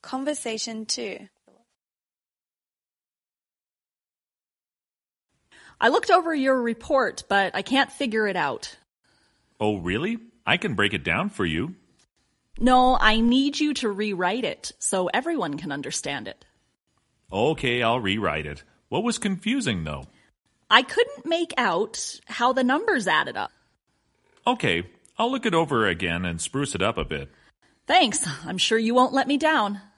Conversation 2. I looked over your report, but I can't figure it out. Oh, really? I can break it down for you. No, I need you to rewrite it so everyone can understand it. Okay, I'll rewrite it. What was confusing, though? I couldn't make out how the numbers added up. Okay, I'll look it over again and spruce it up a bit. Thanks. I'm sure you won't let me down.